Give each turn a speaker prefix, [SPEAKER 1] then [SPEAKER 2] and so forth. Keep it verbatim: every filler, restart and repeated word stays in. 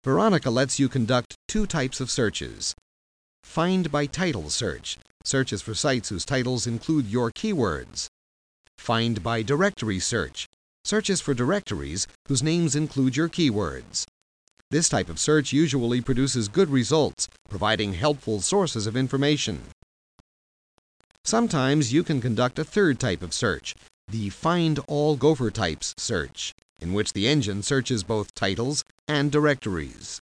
[SPEAKER 1] Veronica lets you conduct two types of searches. Find by title search searches for sites whose titles include your keywords. Find by directory search searches for directories whose names include your keywords. This type of search usually produces good results, providing helpful sources of information. Sometimes you can conduct a third type of search, the Find All Gopher Types search, in which the engine searches both titles and directories.